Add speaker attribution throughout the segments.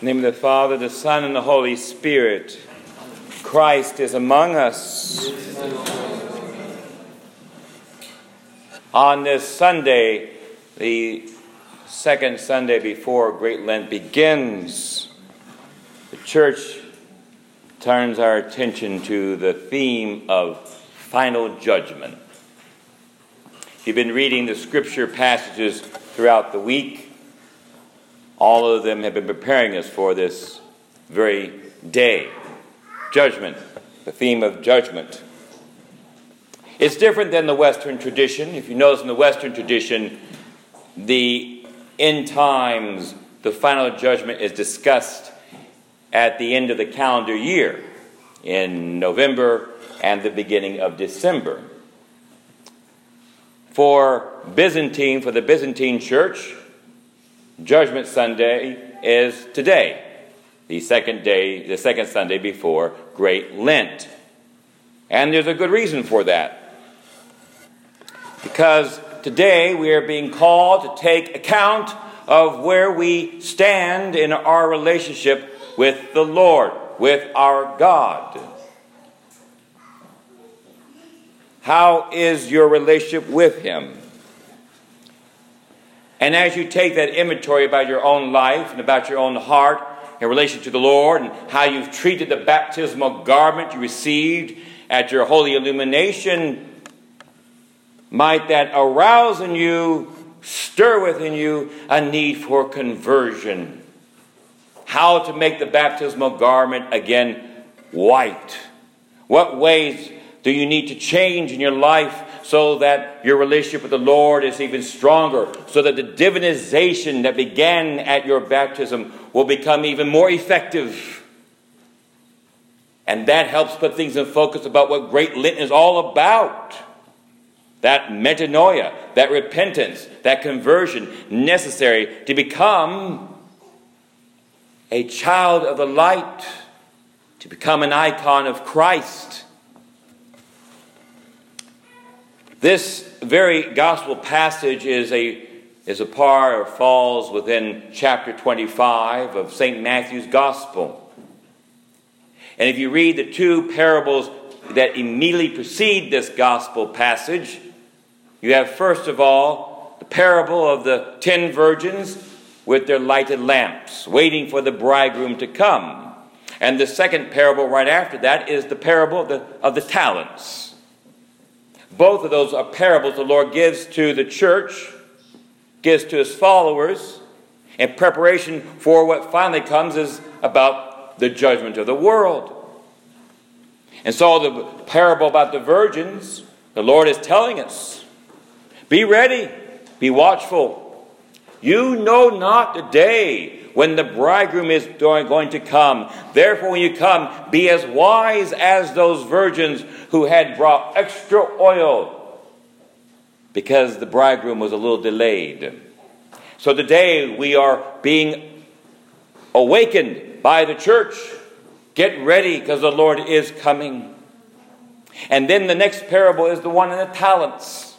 Speaker 1: In the name of the Father, the Son, and the Holy Spirit. Christ is among us. On this Sunday, the second Sunday before Great Lent begins, the Church turns our attention to the theme of final judgment. You've been reading the scripture passages throughout the week. All of them have been preparing us for this very day. Judgment, the theme of judgment. It's different than the Western tradition. If you notice in the Western tradition, the end times, the final judgment is discussed at the end of the calendar year in November and the beginning of December. For the Byzantine Church, Judgment Sunday is today, the second Sunday before Great Lent. And there's a good reason for that. Because today we are being called to take account of where we stand in our relationship with the Lord, with our God. How is your relationship with Him? And as you take that inventory about your own life and about your own heart in relation to the Lord and how you've treated the baptismal garment you received at your holy illumination, might that arouse in you, stir within you a need for conversion. How to make the baptismal garment again white. What ways do you need to change in your life so that your relationship with the Lord is even stronger, so that the divinization that began at your baptism will become even more effective? And that helps put things in focus about what Great Lent is all about. That metanoia, that repentance, that conversion necessary to become a child of the light, to become an icon of Christ. This very gospel passage is a part or falls within chapter 25 of St. Matthew's Gospel. And if you read the two parables that immediately precede this gospel passage, you have first of all the parable of the 10 virgins with their lighted lamps, waiting for the bridegroom to come. And the second parable right after that is the parable of the talents. Both of those are parables the Lord gives to the church, gives to His followers, in preparation for what finally comes is about the judgment of the world. And so the parable about the virgins, the Lord is telling us, be ready, be watchful. You know not the day when the bridegroom is going to come. Therefore, when you come, be as wise as those virgins who had brought extra oil, because the bridegroom was a little delayed. So today we are being awakened by the church. Get ready, because the Lord is coming. And then the next parable is the one in the talents.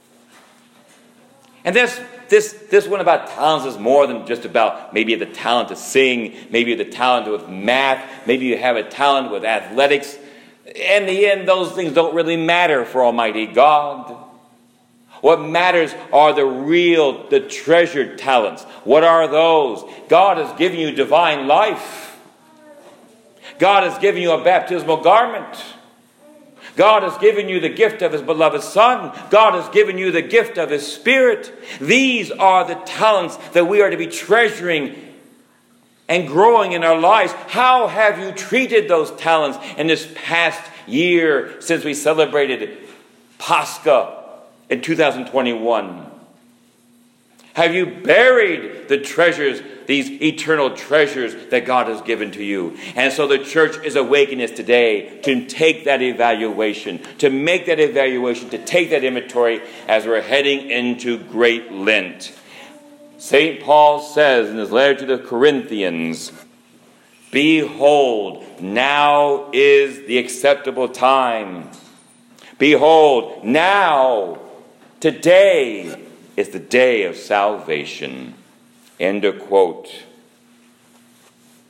Speaker 1: And this one about talents is more than just about maybe the talent to sing, maybe the talent with math, maybe you have a talent with athletics. In the end, those things don't really matter for Almighty God. What matters are the treasured talents. What are those? God has given you divine life. God has given you a baptismal garment. God has given you the gift of His beloved Son. God has given you the gift of His Spirit. These are the talents that we are to be treasuring and growing in our lives. How have you treated those talents in this past year since we celebrated Pascha in 2021? Have you buried the treasures, these eternal treasures that God has given to you? And so the church is awakening us today to take that evaluation, to make that evaluation, to take that inventory as we're heading into Great Lent. St. Paul says in his letter to the Corinthians, behold, now is the acceptable time. Behold, now, today, is the day of salvation. End of quote.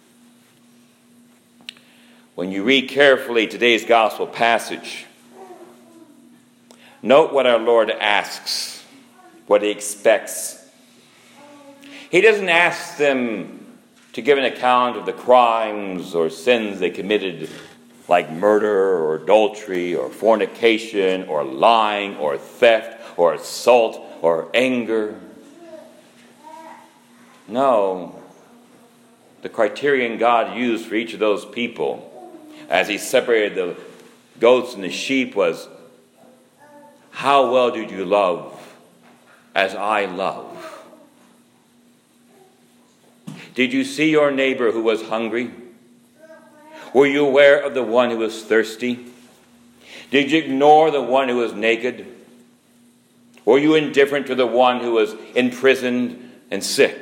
Speaker 1: When you read carefully today's gospel passage, note what our Lord asks, what he expects. He doesn't ask them to give an account of the crimes or sins they committed, like murder or adultery or fornication or lying or theft or assault or anger. No, the criterion God used for each of those people as he separated the goats and the sheep was, how well did you love as I love? Did you see your neighbor who was hungry? Were you aware of the one who was thirsty? Did you ignore the one who was naked? Were you indifferent to the one who was imprisoned and sick?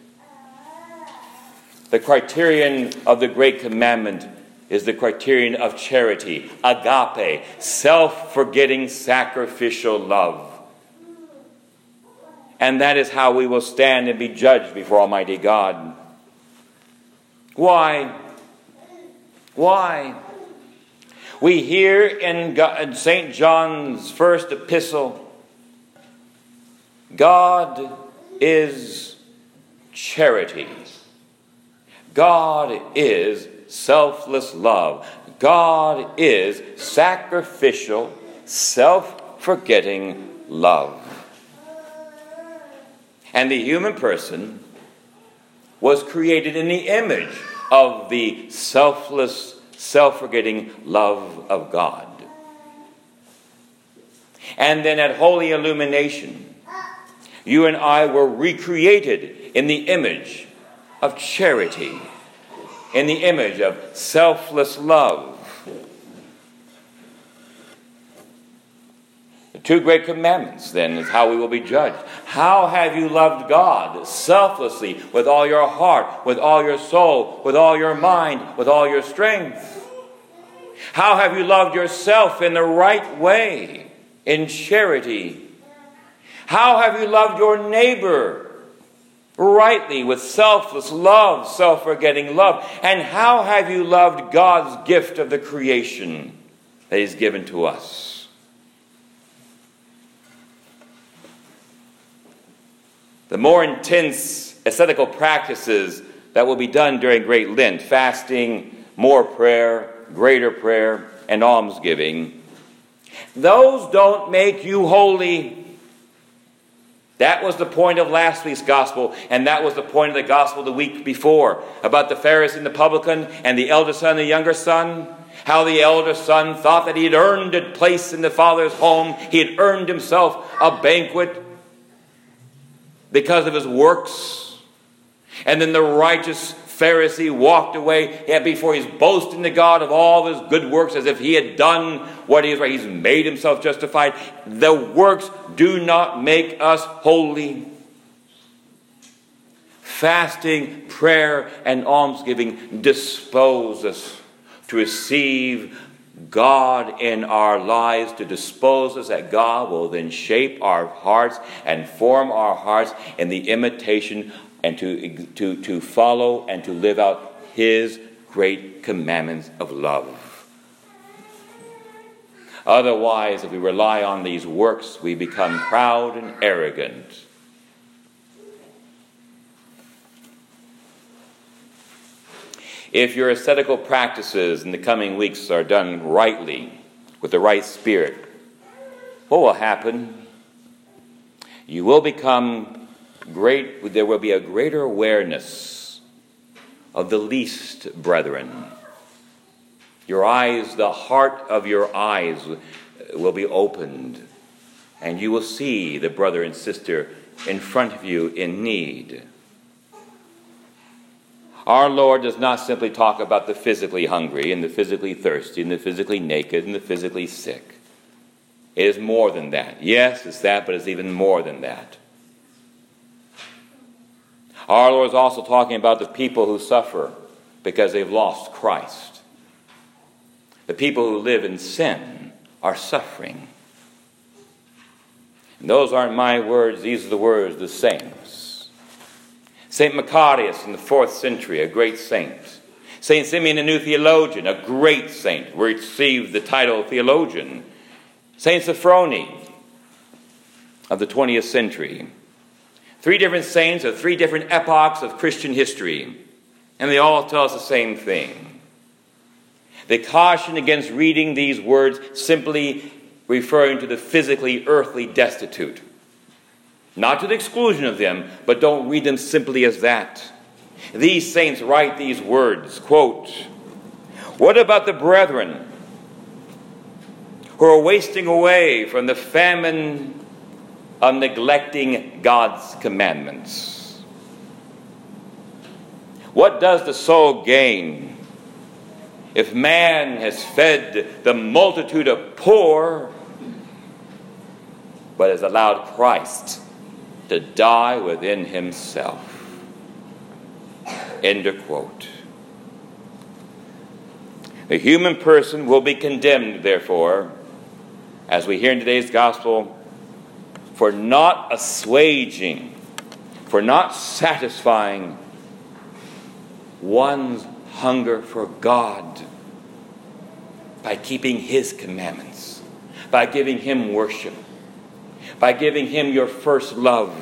Speaker 1: The criterion of the great commandment is the criterion of charity, agape, self-forgetting, sacrificial love. And that is how we will stand and be judged before Almighty God. Why? Why? We hear in St. John's first epistle, God is charity. God is selfless love. God is sacrificial, self-forgetting love. And the human person was created in the image of the selfless, self-forgetting love of God. And then at Holy Illumination, you and I were recreated in the image of charity, in the image of selfless love. The two great commandments, then, is how we will be judged. How have you loved God selflessly, with all your heart, with all your soul, with all your mind, with all your strength? How have you loved yourself in the right way, in charity? How have you loved your neighbor rightly, with selfless love, self-forgetting love? And how have you loved God's gift of the creation that He's given to us? The more intense ascetical practices that will be done during Great Lent, fasting, more prayer, greater prayer, and almsgiving, those don't make you holy. That was the point of last week's gospel, and that was the point of the gospel the week before, about the Pharisee and the publican and the elder son and the younger son. How the elder son thought that he had earned a place in the Father's home. He had earned himself a banquet because of his works. And then the righteous Pharisee walked away before he's boasting to God of all his good works as if he had done what he is right. He's made himself justified. The works do not make us holy. Fasting, prayer, and almsgiving dispose us to receive God in our lives, to dispose us that God will then shape our hearts and form our hearts in the imitation and to follow and to live out His great commandments of love. Otherwise, if we rely on these works, we become proud and arrogant. If your ascetical practices in the coming weeks are done rightly, with the right spirit, what will happen? You will become great, there will be a greater awareness of the least brethren. Your eyes, the heart of your eyes will be opened, and you will see the brother and sister in front of you in need. Our Lord does not simply talk about the physically hungry and the physically thirsty and the physically naked and the physically sick. It is more than that. Yes, it's that, but it's even more than that. Our Lord is also talking about the people who suffer because they've lost Christ. The people who live in sin are suffering. And those aren't my words, these are the words of the saints. St. Macarius in the 4th century, a great saint, St. Simeon, a new theologian, a great saint, received the title of theologian. St. Sophrony of the 20th century. 3 different saints of 3 different epochs of Christian history, and they all tell us the same thing. They caution against reading these words simply referring to the physically earthly destitute. Not to the exclusion of them, but don't read them simply as that. These saints write these words, quote, "What about the brethren who are wasting away from the famine of neglecting God's commandments? What does the soul gain if man has fed the multitude of poor, but has allowed Christ to die within himself?" End of quote. The human person will be condemned, therefore, as we hear in today's gospel, for not assuaging, for not satisfying one's hunger for God by keeping his commandments, by giving him worship, by giving him your first love.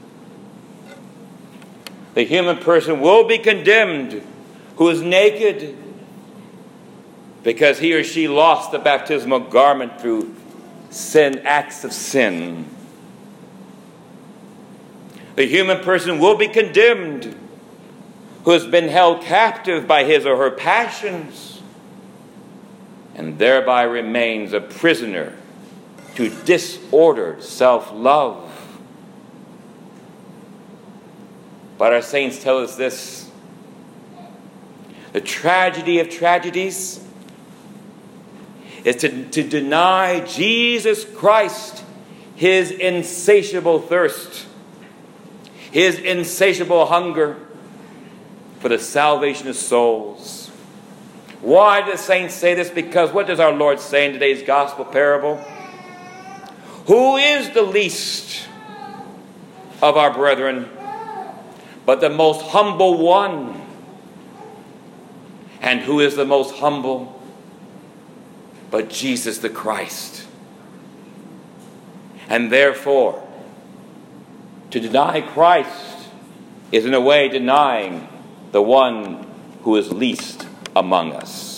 Speaker 1: The human person will be condemned who is naked because he or she lost the baptismal garment through acts of sin. The human person will be condemned who has been held captive by his or her passions and thereby remains a prisoner to disordered self-love. But our saints tell us this: the tragedy of tragedies is to deny Jesus Christ his insatiable thirst, his insatiable hunger for the salvation of souls. Why do the saints say this? Because what does our Lord say in today's gospel parable? Who is the least of our brethren but the most humble one? And who is the most humble but Jesus the Christ? And therefore, to deny Christ is in a way denying the one who is least among us.